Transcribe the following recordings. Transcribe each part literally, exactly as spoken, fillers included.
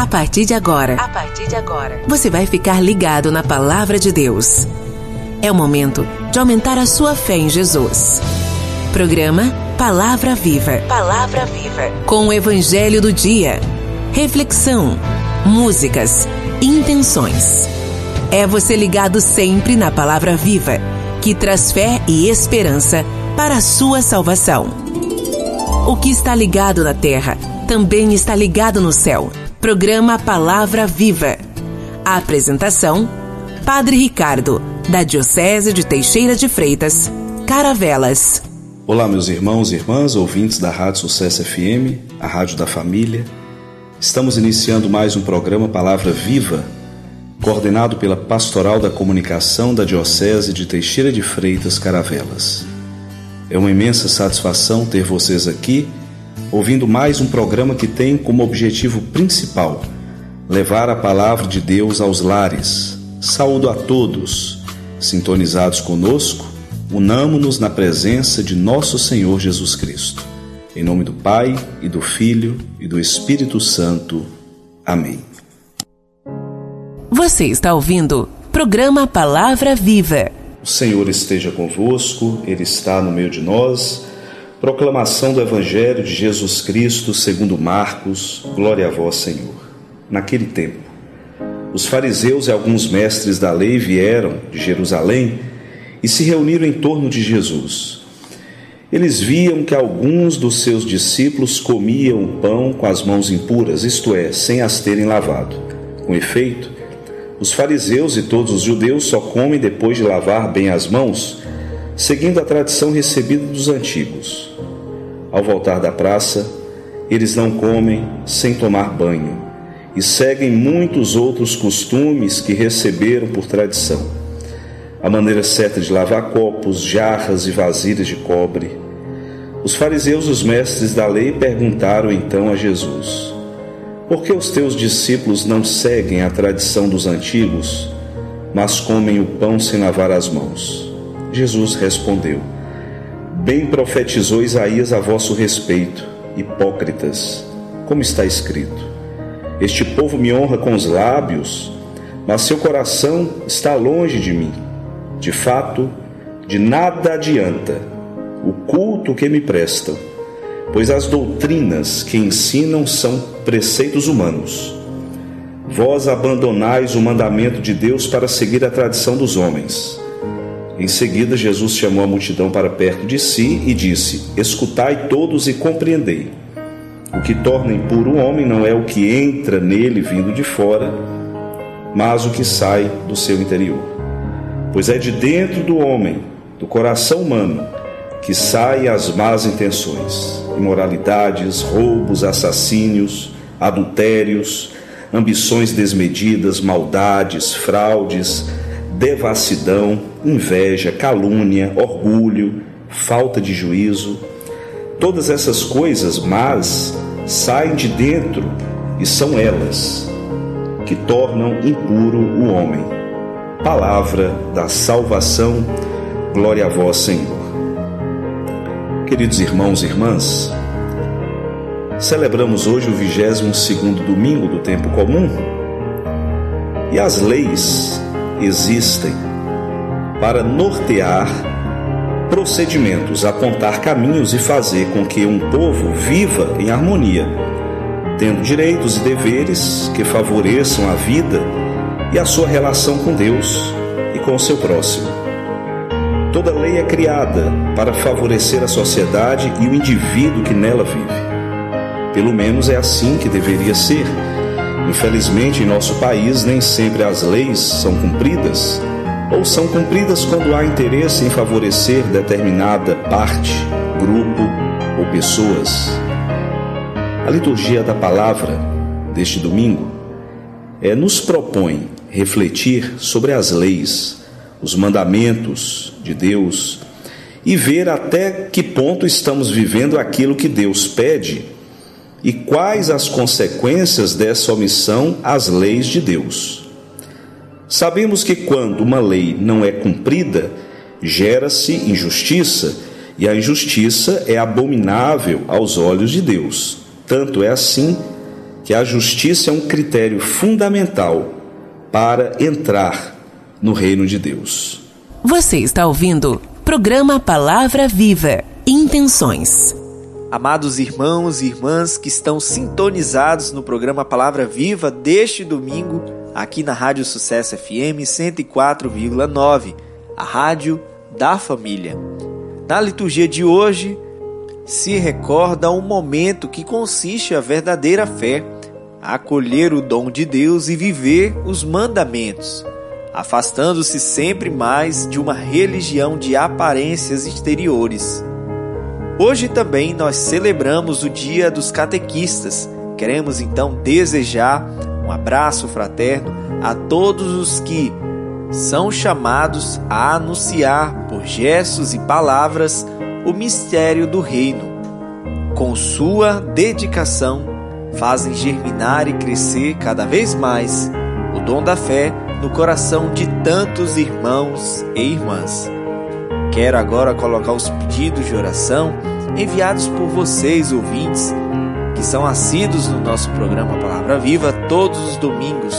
A partir de agora, A partir de agora, você vai ficar ligado na Palavra de Deus. É o momento de aumentar a sua fé em Jesus. Programa Palavra Viva. Palavra Viva. Com o Evangelho do Dia. Reflexão, músicas, intenções. É você ligado sempre na Palavra Viva, que traz fé e esperança para a sua salvação. O que está ligado na terra também está ligado no céu. Programa Palavra Viva. A apresentação: Padre Ricardo, da Diocese de Teixeira de Freitas, Caravelas. Olá, meus irmãos e irmãs, ouvintes da Rádio Sucesso F M, a Rádio da Família. Estamos iniciando mais um programa Palavra Viva, coordenado pela Pastoral da Comunicação da Diocese de Teixeira de Freitas, Caravelas. É uma imensa satisfação ter vocês aqui, ouvindo mais um programa que tem como objetivo principal levar a Palavra de Deus aos lares. Saúdo a todos, sintonizados conosco, unamo-nos na presença de nosso Senhor Jesus Cristo. Em nome do Pai, e do Filho, e do Espírito Santo. Amém. Você está ouvindo Programa Palavra Viva. O Senhor esteja convosco, Ele está no meio de nós. Proclamação do Evangelho de Jesus Cristo segundo Marcos. Glória a vós, Senhor. Naquele tempo, os fariseus e alguns mestres da lei vieram de Jerusalém e se reuniram em torno de Jesus. Eles viam que alguns dos seus discípulos comiam o pão com as mãos impuras, isto é, sem as terem lavado. Com efeito, os fariseus e todos os judeus só comem depois de lavar bem as mãos, seguindo a tradição recebida dos antigos. Ao voltar da praça, eles não comem sem tomar banho e seguem muitos outros costumes que receberam por tradição. A maneira certa de lavar copos, jarras e vasilhas de cobre. Os fariseus e os mestres da lei perguntaram então a Jesus: por que os teus discípulos não seguem a tradição dos antigos, mas comem o pão sem lavar as mãos? Jesus respondeu: bem profetizou Isaías a vosso respeito, hipócritas, como está escrito: este povo me honra com os lábios, mas seu coração está longe de mim. De fato, de nada adianta o culto que me prestam, pois as doutrinas que ensinam são preceitos humanos. Vós abandonais o mandamento de Deus para seguir a tradição dos homens. Em seguida, Jesus chamou a multidão para perto de si e disse: escutai todos e compreendei. O que torna impuro o homem não é o que entra nele vindo de fora, mas o que sai do seu interior. Pois é de dentro do homem, do coração humano, que saem as más intenções, imoralidades, roubos, assassínios, adultérios, ambições desmedidas, maldades, fraudes, devassidão, inveja, calúnia, orgulho, falta de juízo. Todas essas coisas más saem de dentro e são elas que tornam impuro o homem. Palavra da salvação. Glória a vós, Senhor. Queridos irmãos e irmãs, celebramos hoje o vigésimo segundo domingo do tempo comum, e as leis existem para nortear procedimentos, apontar caminhos e fazer com que um povo viva em harmonia, tendo direitos e deveres que favoreçam a vida e a sua relação com Deus e com o seu próximo. Toda lei é criada para favorecer a sociedade e o indivíduo que nela vive. Pelo menos é assim que deveria ser. Infelizmente, em nosso país, nem sempre as leis são cumpridas, ou são cumpridas quando há interesse em favorecer determinada parte, grupo ou pessoas. A liturgia da palavra deste domingo é, nos propõe refletir sobre as leis, os mandamentos de Deus e ver até que ponto estamos vivendo aquilo que Deus pede e quais as consequências dessa omissão às leis de Deus. Sabemos que quando uma lei não é cumprida, gera-se injustiça, e a injustiça é abominável aos olhos de Deus. Tanto é assim que a justiça é um critério fundamental para entrar no reino de Deus. Você está ouvindo programa Palavra Viva, Intenções. Amados irmãos e irmãs que estão sintonizados no programa Palavra Viva deste domingo, aqui na Rádio Sucesso F M cento e quatro vírgula nove, a rádio da família. Na liturgia de hoje, se recorda um momento que consiste a verdadeira fé, acolher o dom de Deus e viver os mandamentos, afastando-se sempre mais de uma religião de aparências exteriores. Hoje também nós celebramos o Dia dos Catequistas. Queremos então desejar um abraço fraterno a todos os que são chamados a anunciar por gestos e palavras o mistério do reino. Com sua dedicação, fazem germinar e crescer cada vez mais o dom da fé no coração de tantos irmãos e irmãs. Quero agora colocar os pedidos de oração enviados por vocês, ouvintes, que são assíduos no nosso programa Palavra Viva todos os domingos.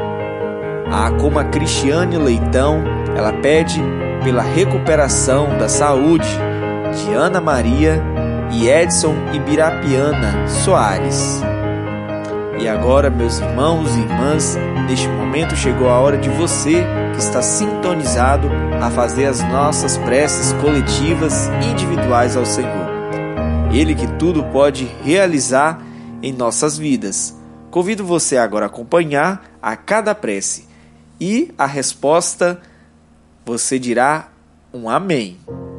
A como a Cristiane Leitão, ela pede pela recuperação da saúde de Ana Maria e Edson Ibirapiana Soares. E agora, meus irmãos e irmãs, neste momento chegou a hora de você que está sintonizado a fazer as nossas preces coletivas e individuais ao Senhor. Ele que tudo pode realizar em nossas vidas. Convido você agora a acompanhar a cada prece e a resposta você dirá um amém.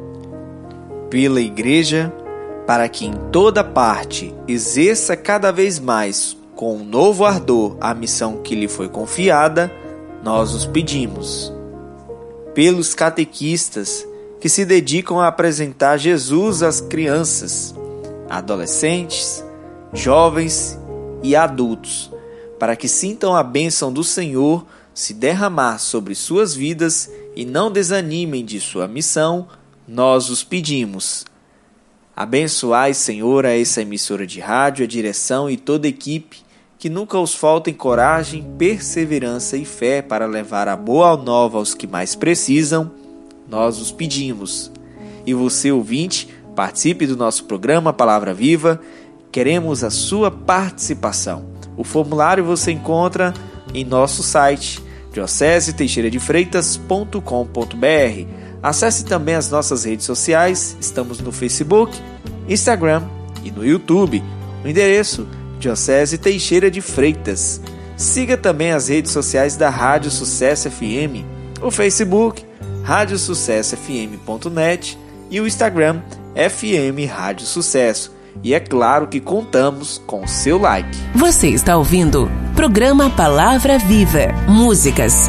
Pela Igreja, para que em toda parte exerça cada vez mais com um novo ardor a missão que lhe foi confiada, nós os pedimos. Pelos catequistas que se dedicam a apresentar Jesus às crianças, adolescentes, jovens e adultos, para que sintam a bênção do Senhor se derramar sobre suas vidas e não desanimem de sua missão, nós os pedimos. Abençoai, Senhor, a essa emissora de rádio, a direção e toda a equipe, que nunca os faltem coragem, perseverança e fé para levar a boa nova aos que mais precisam, nós os pedimos. E você, ouvinte, participe do nosso programa Palavra Viva, queremos a sua participação. O formulário você encontra em nosso site, diocese teixeira de freitas ponto com ponto b r. Acesse também as nossas redes sociais, estamos no Facebook, Instagram e no YouTube. O endereço, Diocese Teixeira de Freitas. Siga também as redes sociais da Rádio Sucesso F M, o Facebook, rádio sucesso f m ponto net e o Instagram, F M Rádio Sucesso. E é claro que contamos com o seu like. Você está ouvindo programa Palavra Viva, músicas.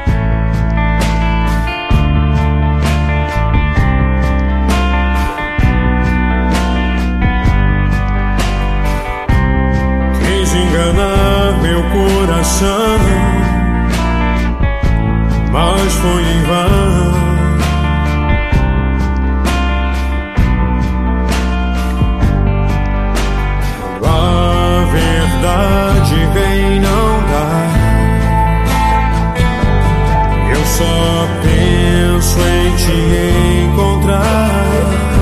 Quis enganar meu coração, mas foi em vão. Verdade vem não dá. Eu só penso em te encontrar.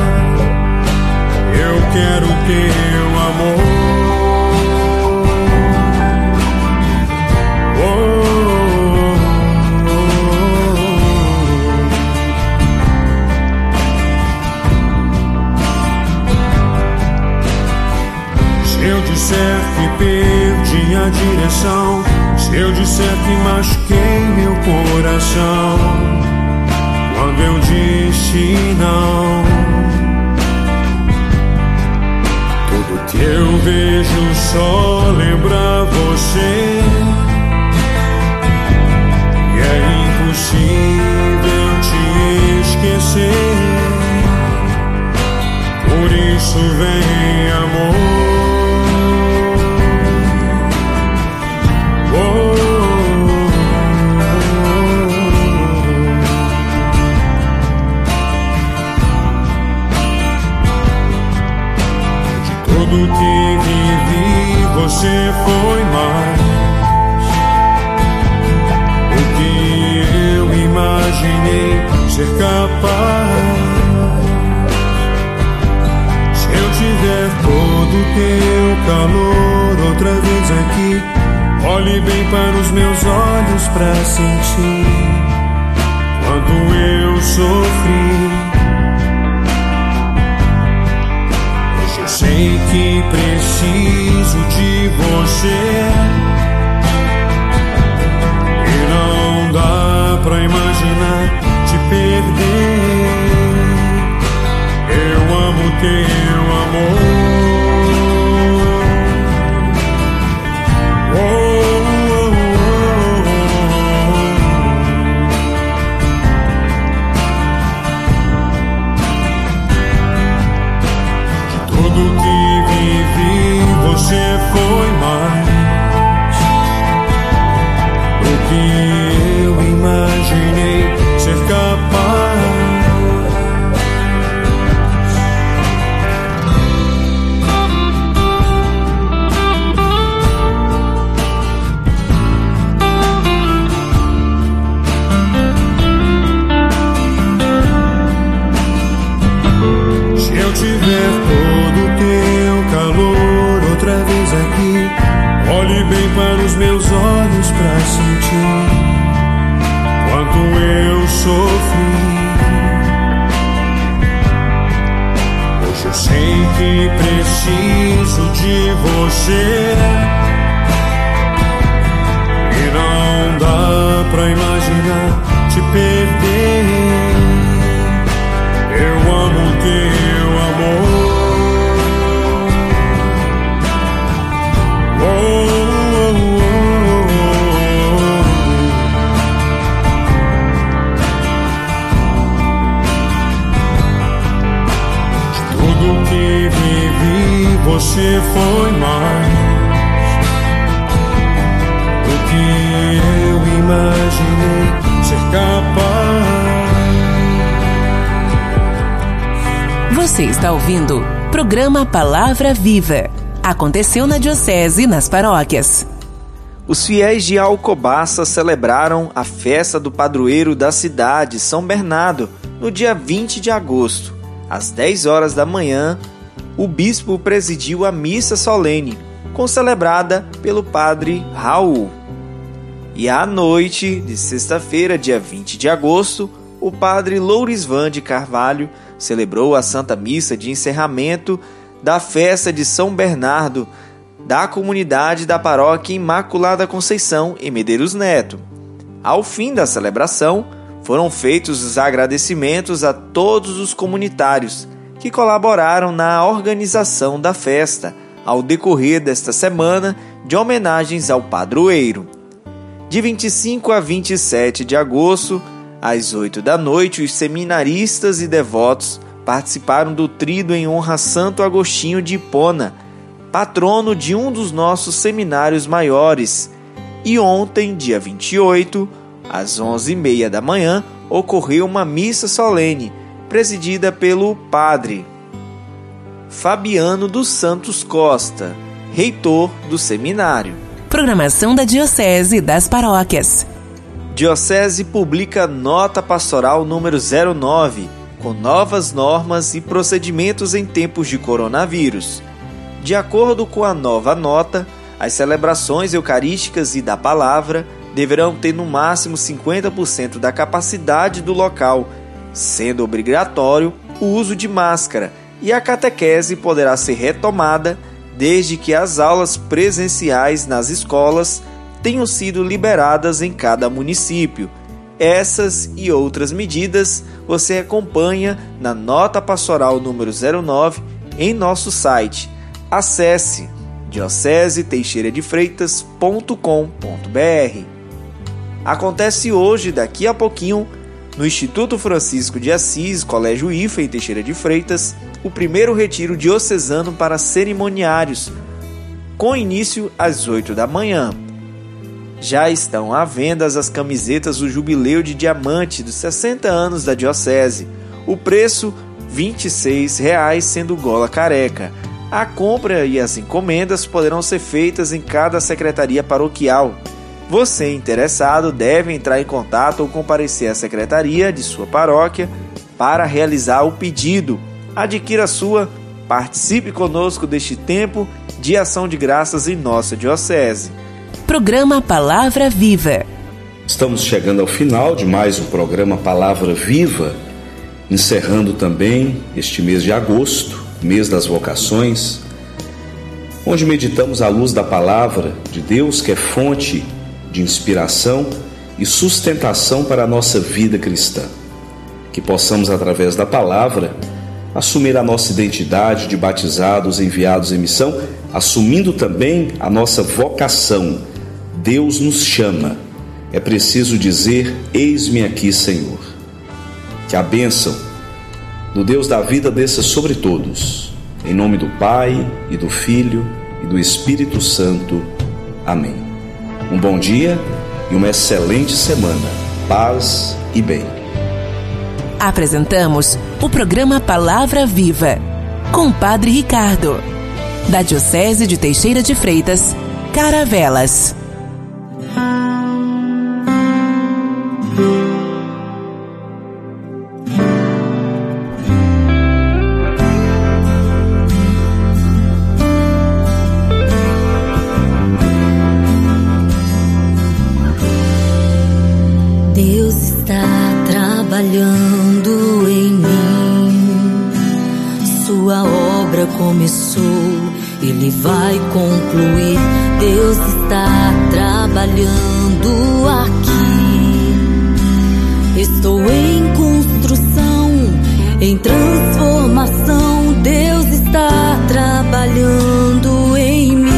Eu quero teu amor. Se eu disser que perdi a direção, se eu disser que machuquei meu coração, quando eu disse não, tudo que eu vejo só lembra você, e é impossível te esquecer. Por isso vem amor. Tudo que vivi, você foi mais do que eu imaginei ser capaz. Se eu tiver todo o teu calor outra vez aqui, olhe bem para os meus olhos pra sentir quanto eu sofri. Hoje eu sei que preciso de você e não dá pra imaginar te perder. Eu amo teu amor. Você foi mais do que eu imaginei ser capaz. Se eu tiver todo o teu calor outra vez aqui, olhe bem para os meus olhos pra sentir quanto eu sofri. Hoje eu sei que preciso de você e não dá pra imaginar te perder. Eu amo teu amor. Você foi mais do que eu imaginei ser capaz. Você está ouvindo o programa Palavra Viva. Aconteceu na Diocese e nas paróquias. Os fiéis de Alcobaça celebraram a festa do padroeiro da cidade, São Bernardo, no dia vinte de agosto. Às dez horas da manhã, o bispo presidiu a missa solene, concelebrada pelo padre Raul. E à noite de sexta-feira, dia vinte de agosto, o padre Lourisvan de Carvalho celebrou a Santa Missa de encerramento da festa de São Bernardo, da comunidade da paróquia Imaculada Conceição, em Medeiros Neto. Ao fim da celebração, foram feitos os agradecimentos a todos os comunitários que colaboraram na organização da festa, ao decorrer desta semana de homenagens ao padroeiro. De vinte e cinco a vinte e sete de agosto, às oito da noite, os seminaristas e devotos participaram do tríduo em honra a Santo Agostinho de Hipona, patrono de um dos nossos seminários maiores. E ontem, dia vinte e oito, às onze e meia da manhã, ocorreu uma missa solene, presidida pelo padre Fabiano dos Santos Costa, reitor do seminário. Programação da Diocese e das paróquias. Diocese publica nota pastoral número zero nove, com novas normas e procedimentos em tempos de coronavírus. De acordo com a nova nota, as celebrações eucarísticas e da palavra deverão ter no máximo cinquenta por cento da capacidade do local, sendo obrigatório o uso de máscara, e a catequese poderá ser retomada desde que as aulas presenciais nas escolas tenham sido liberadas em cada município. Essas e outras medidas você acompanha na nota pastoral número zero nove em nosso site. Acesse diocese teixeira de freitas ponto com ponto br. Acontece hoje, daqui a pouquinho, no Instituto Francisco de Assis, Colégio I F A, em Teixeira de Freitas, o primeiro retiro diocesano para cerimoniários, com início às oito da manhã. Já estão à venda as camisetas do Jubileu de Diamante dos sessenta anos da Diocese. O preço, vinte e seis reais, sendo gola careca. A compra e as encomendas poderão ser feitas em cada secretaria paroquial. Você interessado deve entrar em contato ou comparecer à secretaria de sua paróquia para realizar o pedido. Adquira a sua, participe conosco deste tempo de ação de graças em nossa diocese. Programa Palavra Viva. Estamos chegando ao final de mais um programa Palavra Viva, encerrando também este mês de agosto, mês das vocações, onde meditamos à luz da Palavra de Deus, que é fonte de inspiração e sustentação para a nossa vida cristã. Que possamos, através da Palavra, assumir a nossa identidade de batizados enviados em missão, assumindo também a nossa vocação. Deus nos chama. É preciso dizer: eis-me aqui, Senhor. Que a bênção do Deus da vida desça sobre todos. Em nome do Pai, e do Filho, e do Espírito Santo. Amém. Um bom dia e uma excelente semana. Paz e bem. Apresentamos o programa Palavra Viva, com o Padre Ricardo, da Diocese de Teixeira de Freitas, Caravelas. Deus está trabalhando em mim. Sua obra começou, Ele vai concluir. Deus está trabalhando aqui. Estou em construção, em transformação. Deus está trabalhando em mim.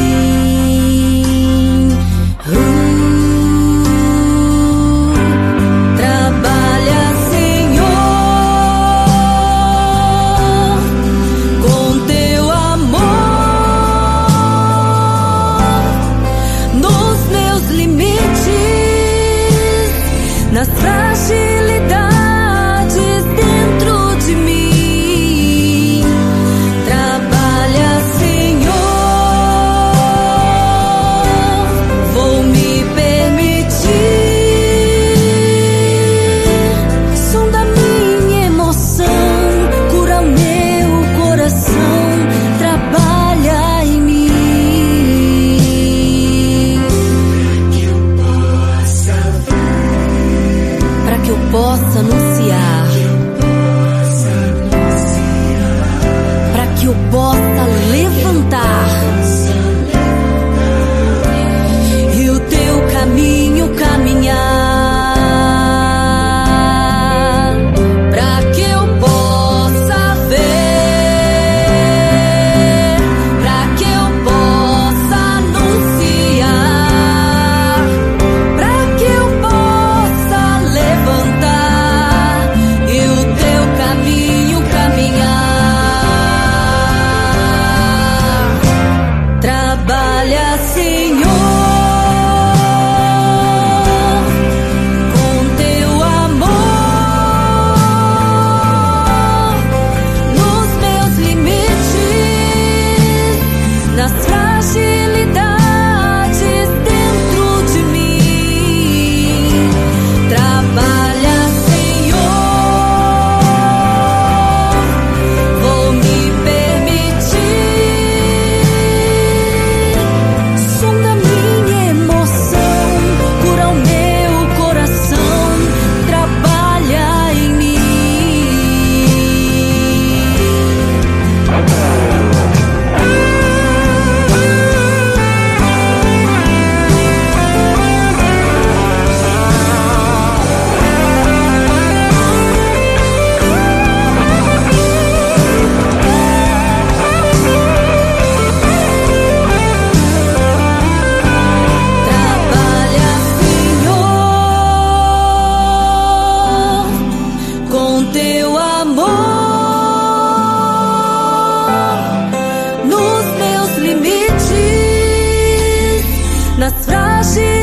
Nas fragilidades dentro de mim, trabalha, Senhor. Vou me permitir, sonda minha emoção, cura meu coração, trabalha em mim. Possa anunciar, para que eu possa levantar e o teu caminho caminhar, para que eu possa ver, para que eu possa anunciar, para que eu possa levantar. Trabalha, Senhor, com teu amor, nos meus limites, nas fragilidades dentro de mim. Trabalha, Senhor, vou me teu amor, nos meus limites, nas fragilidades